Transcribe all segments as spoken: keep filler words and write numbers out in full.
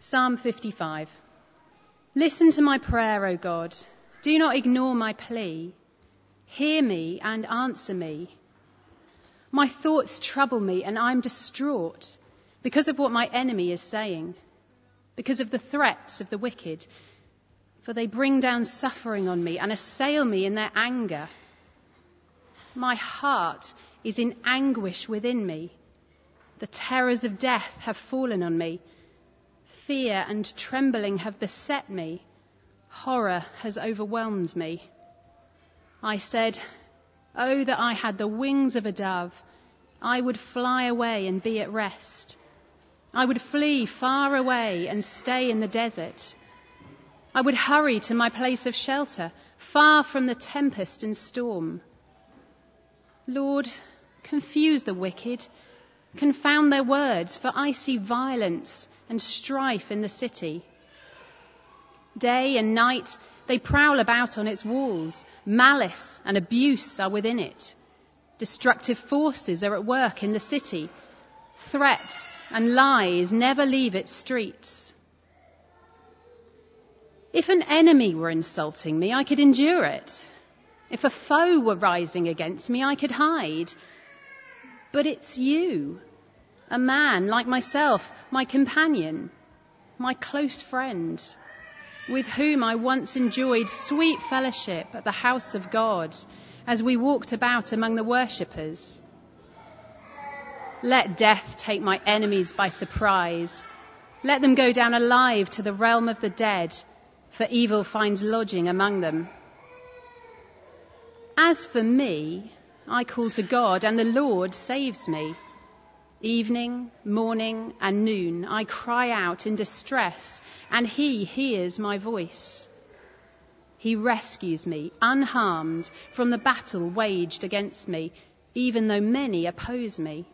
Psalm fifty-five. Listen to my prayer, O God. Do not ignore my plea. Hear me and answer me. My thoughts trouble me and I'm distraught because of what my enemy is saying, because of the threats of the wicked. For they bring down suffering on me and assail me in their anger. My heart is in anguish within me. The terrors of death have fallen on me. Fear and trembling have beset me. Horror has overwhelmed me. I said, "Oh, that I had the wings of a dove. I would fly away and be at rest. I would flee far away and stay in the desert. I would hurry to my place of shelter, far from the tempest and storm. Lord, confuse the wicked, confound their words, for I see violence and strife in the city. Day and night they prowl about on its walls. Malice and abuse are within it. Destructive forces are at work in the city. Threats and lies never leave its streets. If an enemy were insulting me, I could endure it. If a foe were rising against me, I could hide. But it's you, a man like myself, my companion, my close friend, with whom I once enjoyed sweet fellowship at the house of God as we walked about among the worshippers. Let death take my enemies by surprise. Let them go down alive to the realm of the dead, for evil finds lodging among them. As for me, I call to God, and the Lord saves me. Evening, morning, and noon, I cry out in distress, and he hears my voice. He rescues me, unharmed, from the battle waged against me, even though many oppose me.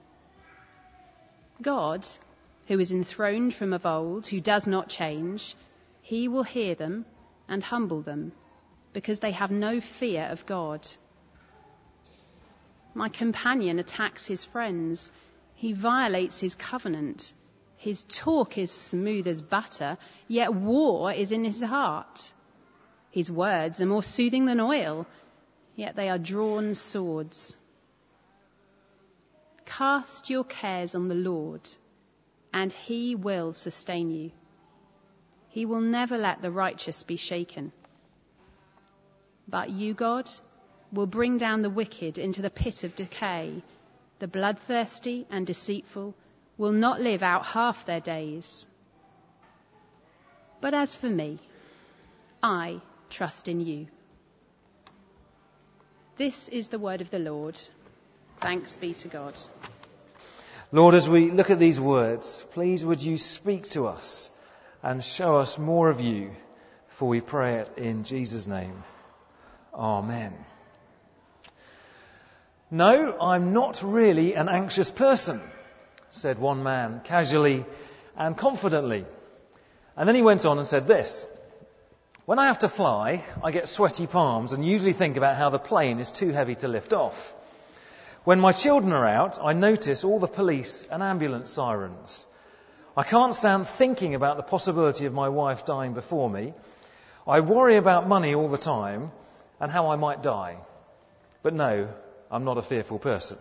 God, who is enthroned from of old, who does not change, he will hear them and humble them, because they have no fear of God. My companion attacks his friends. He violates his covenant. His talk is smooth as butter, yet war is in his heart. His words are more soothing than oil, yet they are drawn swords. Cast your cares on the Lord, and he will sustain you. He will never let the righteous be shaken. But you, God, will bring down the wicked into the pit of decay. The bloodthirsty and deceitful will not live out half their days. But as for me, I trust in you. This is the word of the Lord. Thanks be to God. Lord, as we look at these words, please would you speak to us and show us more of you, for we pray it in Jesus' name. Amen. No, I'm not really an anxious person, said one man casually and confidently. And then he went on and said this: when I have to fly, I get sweaty palms and usually think about how the plane is too heavy to lift off. When my children are out, I notice all the police and ambulance sirens. I can't stand thinking about the possibility of my wife dying before me. I worry about money all the time and how I might die. But no, I'm not a fearful person.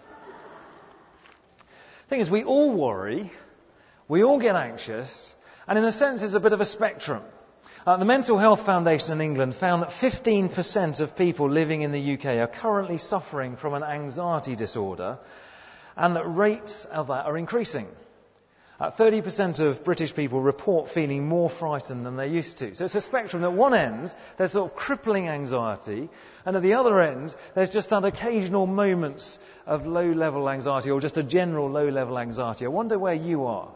The thing is, we all worry, we all get anxious, and in a sense it's a bit of a spectrum. Uh, the Mental Health Foundation in England found that fifteen percent of people living in the U K are currently suffering from an anxiety disorder, and that rates of that are increasing. Uh, thirty percent of British people report feeling more frightened than they used to. So it's a spectrum. At one end, there's sort of crippling anxiety, and at the other end, there's just that occasional moments of low-level anxiety, or just a general low-level anxiety. I wonder where you are.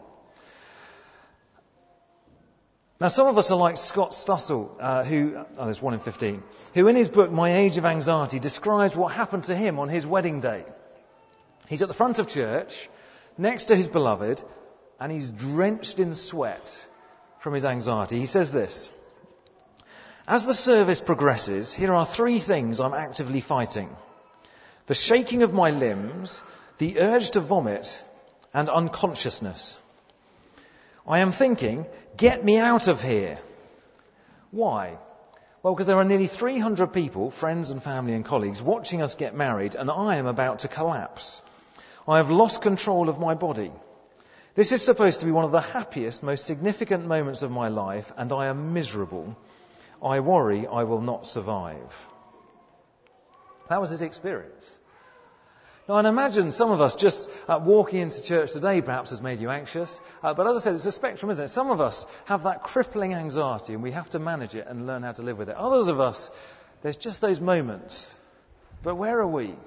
Now, some of us are like Scott Stussel, uh, who, oh, there's one in fifteen, who in his book, My Age of Anxiety, describes what happened to him on his wedding day. He's at the front of church, next to his beloved, and he's drenched in sweat from his anxiety. He says this: as the service progresses, here are three things I'm actively fighting: the shaking of my limbs, the urge to vomit, and unconsciousness. I am thinking, get me out of here. Why? Well, because there are nearly three hundred people, friends and family and colleagues, watching us get married, and I am about to collapse. I have lost control of my body. This is supposed to be one of the happiest, most significant moments of my life, and I am miserable. I worry I will not survive. That was his experience. Now, I imagine some of us just uh, walking into church today perhaps has made you anxious. Uh, but as I said, it's a spectrum, isn't it? Some of us have that crippling anxiety and we have to manage it and learn how to live with it. Others of us, there's just those moments. But where are we?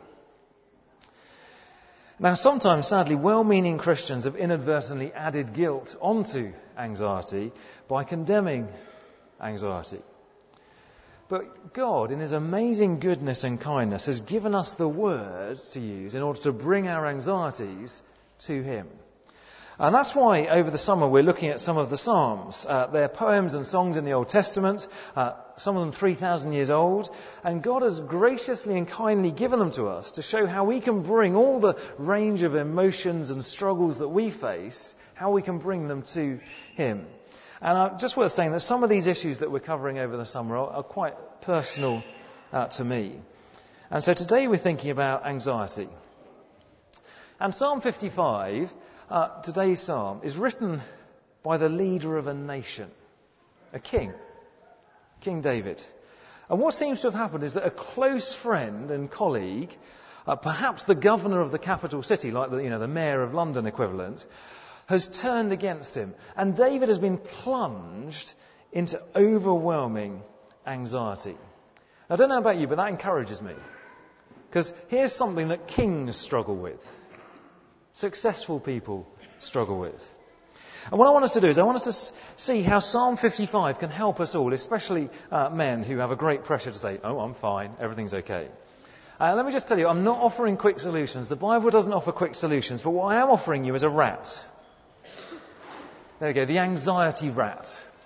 Now, sometimes, sadly, well-meaning Christians have inadvertently added guilt onto anxiety by condemning anxiety. But God, in his amazing goodness and kindness, has given us the words to use in order to bring our anxieties to him. And that's why over the summer we're looking at some of the Psalms. Uh, they're poems and songs in the Old Testament, uh, some of them three thousand years old. And God has graciously and kindly given them to us to show how we can bring all the range of emotions and struggles that we face, how we can bring them to him. And uh, just worth saying that some of these issues that we're covering over the summer are, are quite personal uh, to me. And so today we're thinking about anxiety. And Psalm fifty-five, uh, today's psalm, is written by the leader of a nation, a king, King David. And what seems to have happened is that a close friend and colleague, uh, perhaps the governor of the capital city, like the, you know, the mayor of London equivalent, has turned against him. And David has been plunged into overwhelming anxiety. I don't know about you, but that encourages me. Because here's something that kings struggle with. Successful people struggle with. And what I want us to do is I want us to see how Psalm fifty-five can help us all, especially uh, men who have a great pressure to say, oh, I'm fine, everything's okay. Uh, let me just tell you, I'm not offering quick solutions. The Bible doesn't offer quick solutions, but what I am offering you is a rat. There we go, the anxiety rat.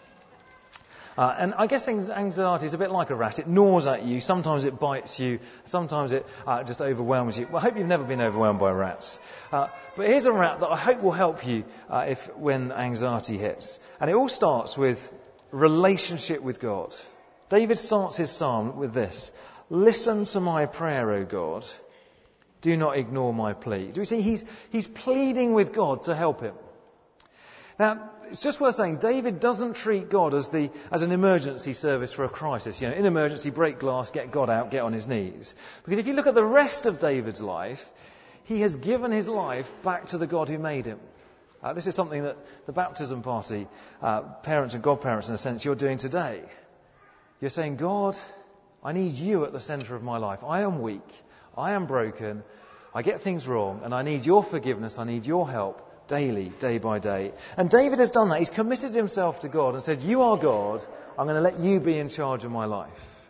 Uh, and I guess anxiety is a bit like a rat. It gnaws at you. Sometimes it bites you. Sometimes it uh, just overwhelms you. Well, I hope you've never been overwhelmed by rats. Uh, but here's a rat that I hope will help you uh, if when anxiety hits. And it all starts with relationship with God. David starts his psalm with this. Listen to my prayer, O God. Do not ignore my plea. Do you see? He's, he's pleading with God to help him. Now, it's just worth saying, David doesn't treat God as the as an emergency service for a crisis. You know, in emergency, break glass, get God out, get on his knees. Because if you look at the rest of David's life, he has given his life back to the God who made him. Uh, this is something that the baptism party, uh, parents and godparents in a sense, you're doing today. You're saying, God, I need you at the centre of my life. I am weak. I am broken. I get things wrong. And I need your forgiveness. I need your help. Daily, day by day. And David has done that. He's committed himself to God and said, you are God. I'm going to let you be in charge of my life.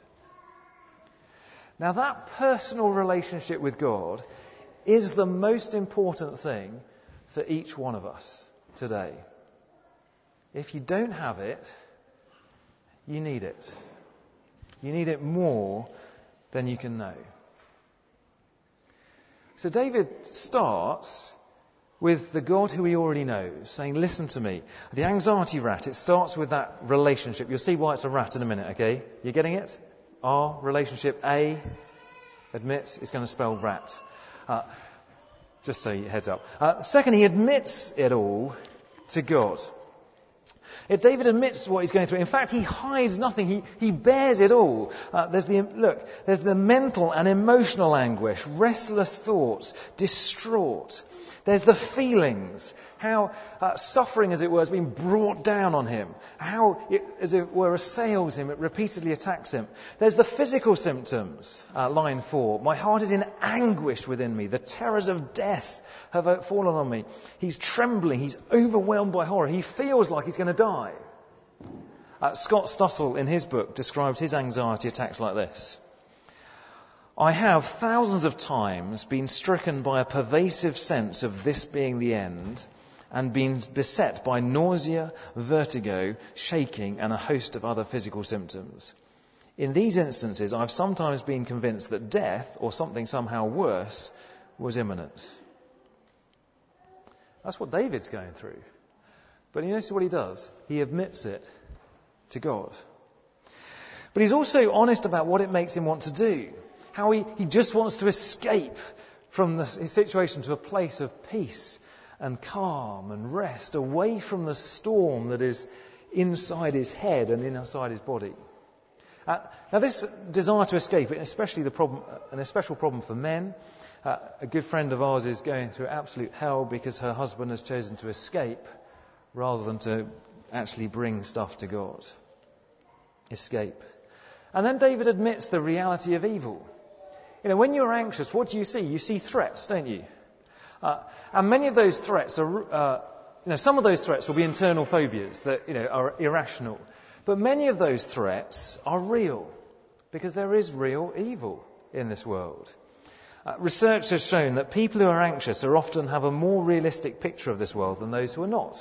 Now that personal relationship with God is the most important thing for each one of us today. If you don't have it, you need it. You need it more than you can know. So David starts with the God who he already knows, saying, listen to me. The anxiety rat, it starts with that relationship. You'll see why it's a rat in a minute, okay? You getting it? R, relationship. A, admit, it's going to spell rat. Uh, just so you heads up. Uh, second, he admits it all to God. If David admits what he's going through. In fact, he hides nothing. He, he bears it all. Uh, there's the, look, there's the mental and emotional anguish, restless thoughts, distraught. There's the feelings, how uh, suffering, as it were, has been brought down on him. How, it, as it were, assails him, it repeatedly attacks him. There's the physical symptoms, uh, line four. My heart is in anguish within me. The terrors of death have fallen on me. He's trembling. He's overwhelmed by horror. He feels like he's going to die. Uh, Scott Stussel, in his book, describes his anxiety attacks like this. I have thousands of times been stricken by a pervasive sense of this being the end and been beset by nausea, vertigo, shaking and a host of other physical symptoms. In these instances, I've sometimes been convinced that death, or something somehow worse, was imminent. That's what David's going through. But you notice what he does? He admits it to God. But he's also honest about what it makes him want to do. How he, he just wants to escape from the, his situation to a place of peace and calm and rest, away from the storm that is inside his head and inside his body. Uh, now this desire to escape, especially the problem, an especial problem for men. Uh, a good friend of ours is going through absolute hell because her husband has chosen to escape rather than to actually bring stuff to God. Escape. And then David admits the reality of evil. You know, when you're anxious, what do you see? You see threats, don't you? Uh, and many of those threats are, uh, you know, some of those threats will be internal phobias that, you know, are irrational. But many of those threats are real, because there is real evil in this world. Uh, research has shown that people who are anxious are often have a more realistic picture of this world than those who are not.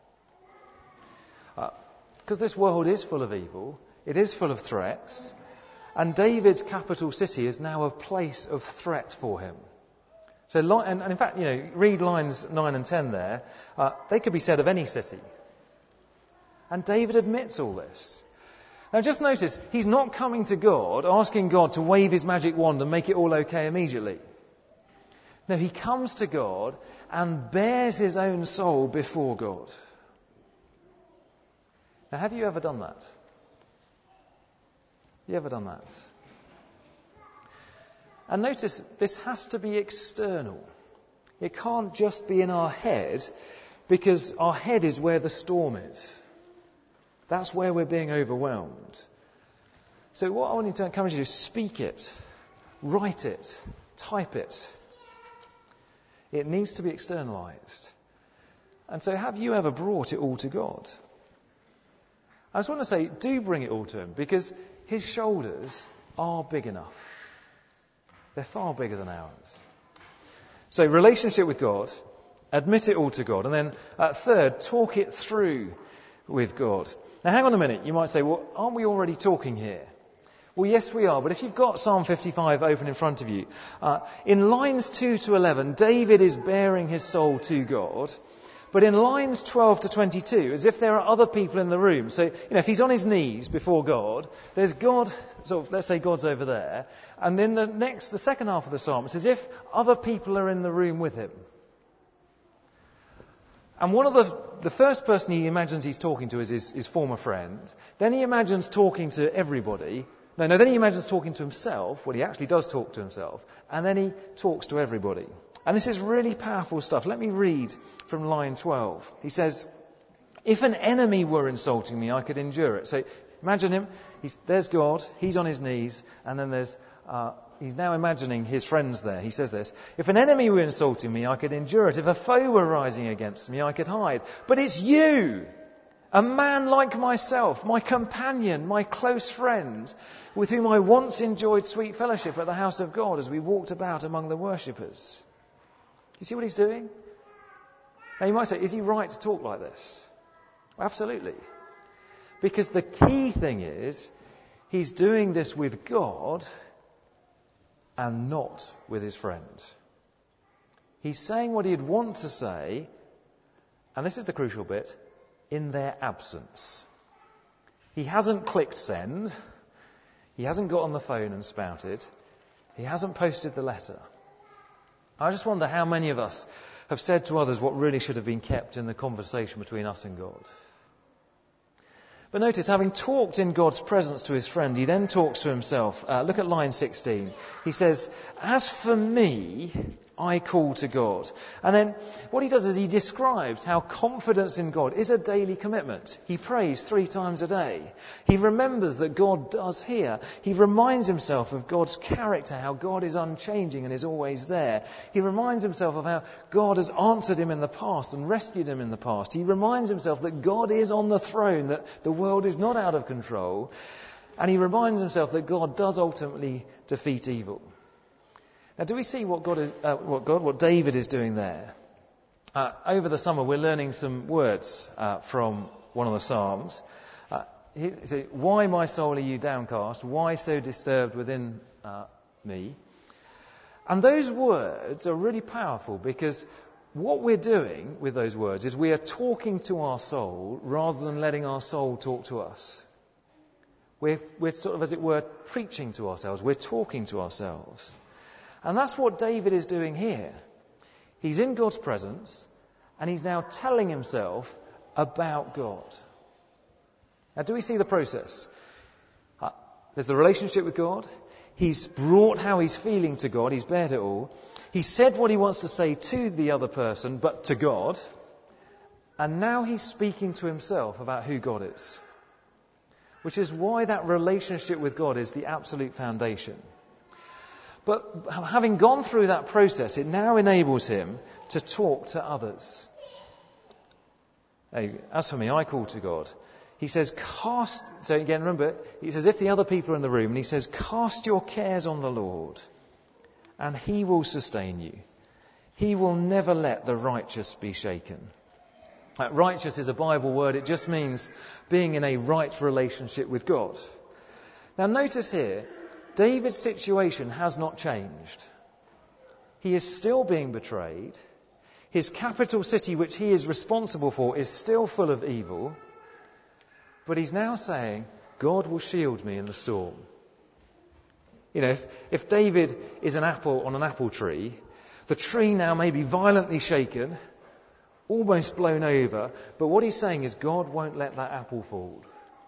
Because uh, this world is full of evil, it is full of threats, and David's capital city is now a place of threat for him. So, and, and in fact, you know, read lines nine and ten there. Uh, they could be said of any city. And David admits all this. Now just notice, he's not coming to God, asking God to wave his magic wand and make it all okay immediately. No, he comes to God and bears his own soul before God. Now, have you ever done that? Have you ever done that? And notice, this has to be external. It can't just be in our head, because our head is where the storm is. That's where we're being overwhelmed. So what I want you to encourage you to do is speak it, write it, type it. It needs to be externalized. And so have you ever brought it all to God? I just want to say, do bring it all to him, because his shoulders are big enough. They're far bigger than ours. So relationship with God, admit it all to God, and then uh, third, talk it through with God. Now hang on a minute, you might say, well, aren't we already talking here? Well, yes we are, but if you've got Psalm fifty-five open in front of you, uh, in lines two to eleven, David is bearing his soul to God. But in lines twelve to twenty-two, as if there are other people in the room. So, you know, if he's on his knees before God, there's God, sort of, let's say God's over there. And then the next, the second half of the psalm, it's as if other people are in the room with him. And one of the, the first person he imagines he's talking to is his, his former friend. Then he imagines talking to everybody. No, no, then he imagines talking to himself. Well, he actually does talk to himself. And then he talks to everybody. And this is really powerful stuff. Let me read from line twelve. He says, if an enemy were insulting me, I could endure it. So imagine him. He's, there's God. He's on his knees. And then there's, uh, he's now imagining his friends there. He says this, if an enemy were insulting me, I could endure it. If a foe were rising against me, I could hide. But it's you, a man like myself, my companion, my close friend, with whom I once enjoyed sweet fellowship at the house of God as we walked about among the worshippers. You see what he's doing? Now you might say, is he right to talk like this? Well, absolutely. Because the key thing is, he's doing this with God and not with his friend. He's saying what he'd want to say, and this is the crucial bit, in their absence. He hasn't clicked send. He hasn't got on the phone and spouted. He hasn't posted the letter. I just wonder how many of us have said to others what really should have been kept in the conversation between us and God. But notice, having talked in God's presence to his friend, he then talks to himself. Uh, look at line sixteen. He says, as for me, I call to God. And then what he does is he describes how confidence in God is a daily commitment. He prays three times a day. He remembers that God does hear. He reminds himself of God's character, how God is unchanging and is always there. He reminds himself of how God has answered him in the past and rescued him in the past. He reminds himself that God is on the throne, that the world is not out of control. And he reminds himself that God does ultimately defeat evil. Now, do we see what God is, uh, what God, what David is doing there? Uh, over the summer, we're learning some words uh, from one of the Psalms. Uh, he says, why, my soul, are you downcast? Why so disturbed within uh, me? And those words are really powerful because what we're doing with those words is we are talking to our soul rather than letting our soul talk to us. We're, we're sort of, as it were, preaching to ourselves. We're talking to ourselves. And that's what David is doing here. He's in God's presence, and he's now telling himself about God. Now, do we see the process? Uh, there's the relationship with God. He's brought how he's feeling to God. He's bared it all. He said what he wants to say to the other person, but to God. And now he's speaking to himself about who God is. Which is why that relationship with God is the absolute foundation. But having gone through that process, it now enables him to talk to others. As for me, I call to God. He says, cast, so again, remember, he says, if the other people are in the room, and he says, cast your cares on the Lord, and he will sustain you. He will never let the righteous be shaken. Uh, righteous is a Bible word. It just means being in a right relationship with God. Now notice here, David's situation has not changed. He is still being betrayed. His capital city, which he is responsible for, is still full of evil. But he's now saying, God will shield me in the storm. You know, if, if David is an apple on an apple tree, the tree now may be violently shaken, almost blown over, but what he's saying is God won't let that apple fall.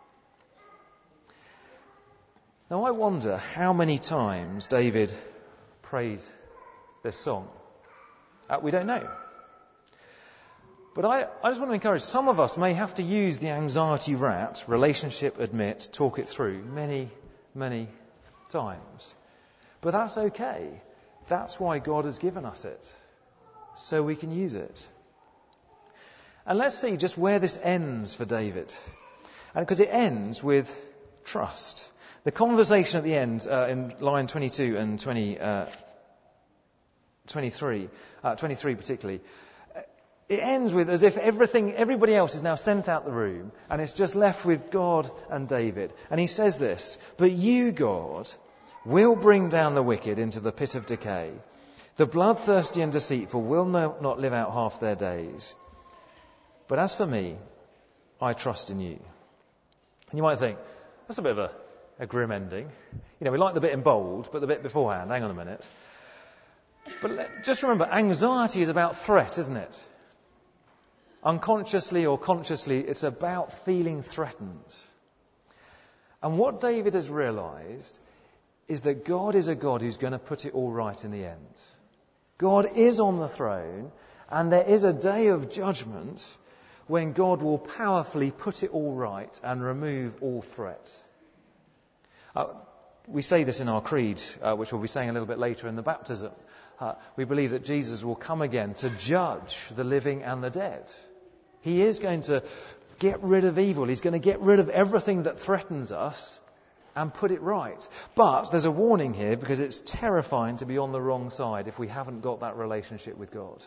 Now I wonder how many times David prayed this song. Uh, we don't know. But I, I just want to encourage, some of us may have to use the anxiety rat, relationship, admit, talk it through, many, many times. But that's okay. That's why God has given us it. So we can use it. And let's see just where this ends for David. And because it ends with trust. The conversation at the end, uh, in line twenty-two and twenty, uh, twenty-three, uh, twenty-three particularly, it ends with as if everything, everybody else is now sent out the room and it's just left with God and David. And he says this, but you, God, will bring down the wicked into the pit of decay. The bloodthirsty and deceitful will no, not live out half their days. But as for me, I trust in you. And you might think, that's a bit of a, a grim ending. You know, we like the bit in bold, but the bit beforehand, hang on a minute. But let, just remember, anxiety is about threat, isn't it? Unconsciously or consciously, it's about feeling threatened. And what David has realised is that God is a God who's going to put it all right in the end. God is on the throne, and there is a day of judgment when God will powerfully put it all right and remove all threat. Uh, we say this in our creed, uh, which we'll be saying a little bit later in the baptism. Uh, we believe that Jesus will come again to judge the living and the dead. He is going to get rid of evil. He's going to get rid of everything that threatens us and put it right. But there's a warning here because it's terrifying to be on the wrong side if we haven't got that relationship with God.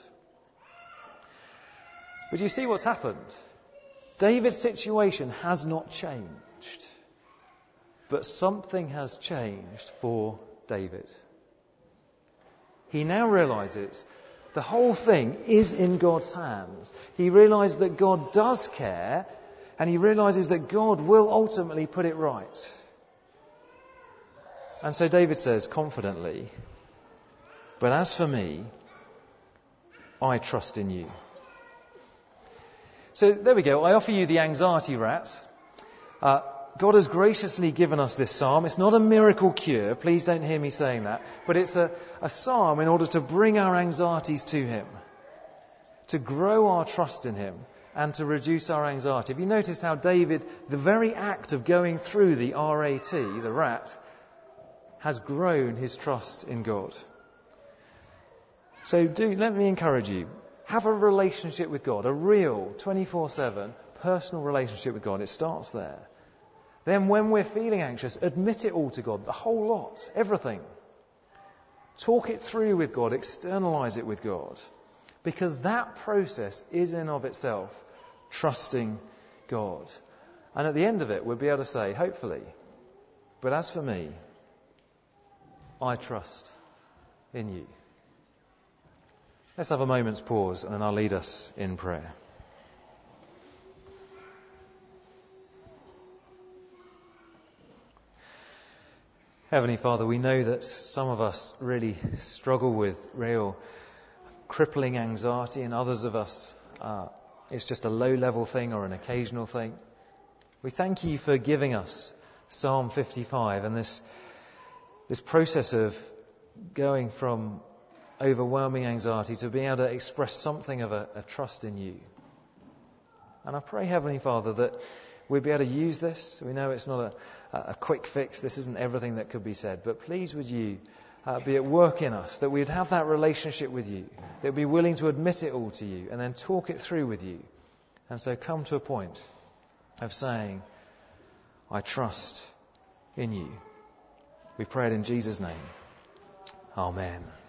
But you see what's happened? David's situation has not changed. But something has changed for David. He now realises the whole thing is in God's hands. He realises that God does care, and he realises that God will ultimately put it right. And so David says confidently, but as for me, I trust in you. So there we go. I offer you the anxiety rat. Uh, God has graciously given us this psalm. It's not a miracle cure. Please don't hear me saying that. But it's a, a psalm in order to bring our anxieties to him, to grow our trust in him, and to reduce our anxiety. Have you noticed how David, the very act of going through the R A T, the rat, has grown his trust in God? So do let me encourage you. Have a relationship with God, a real twenty-four seven personal relationship with God. It starts there. Then when we're feeling anxious, admit it all to God, the whole lot, everything. Talk it through with God, externalise it with God. Because that process is in of itself trusting God. And at the end of it, we'll be able to say, hopefully, but as for me, I trust in you. Let's have a moment's pause and then I'll lead us in prayer. Heavenly Father, we know that some of us really struggle with real crippling anxiety, and others of us, uh, it's just a low-level thing or an occasional thing. We thank you for giving us Psalm fifty-five and this, this process of going from overwhelming anxiety to being able to express something of a, a trust in you. And I pray, Heavenly Father, that we'll be able to use this. We know it's not a, a quick fix. This isn't everything that could be said. But please would you uh, be at work in us, that we'd have that relationship with you, that we'd be willing to admit it all to you and then talk it through with you. And so come to a point of saying, I trust in you. We pray it in Jesus' name. Amen.